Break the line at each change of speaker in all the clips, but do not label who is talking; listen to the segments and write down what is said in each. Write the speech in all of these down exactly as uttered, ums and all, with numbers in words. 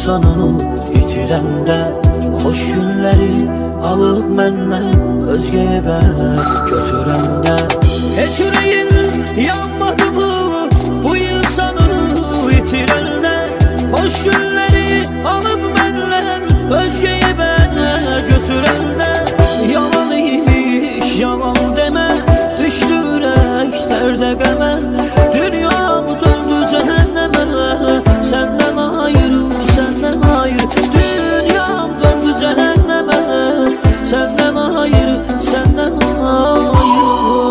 insanı itirəndə xoş günləri alıb məndən özgə evə götürəndə heç ürəyin yanmadı mı bu insanı itirəndə xoş günləri alıb məndən özgə evə götürəndə yalan imiş yalan demə düşdü ürək dərdə qəmə dünyam döndü cəhənnəmə səndən ayrı səndən ayrı dünyam döndü cəhənnəmə səndən ayrı səndən ayrı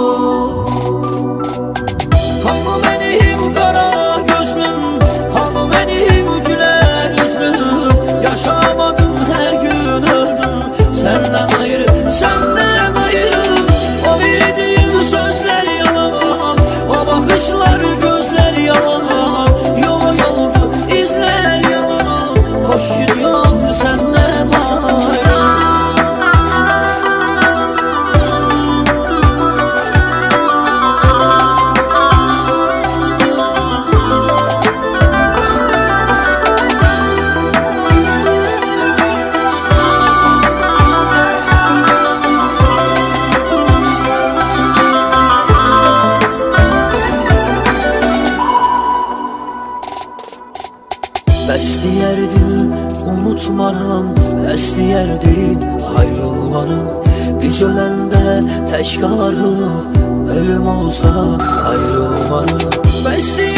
hamı mənim qara gözlüm hamı mənim gülər üzlüm yaşamadım hər gün öldüm səndən ayrı səndən ayrı o verdiyin sözlər yalan o baxışlar gözlər yalan yola yoldu izlər yalan xoş gün yoxdu səndən ayrı bəs deyərdin unutmaram bəs deyərdin ayrılmarıq biz öləndə tək qalarıq ölüm olsa ayrılmarıq bəs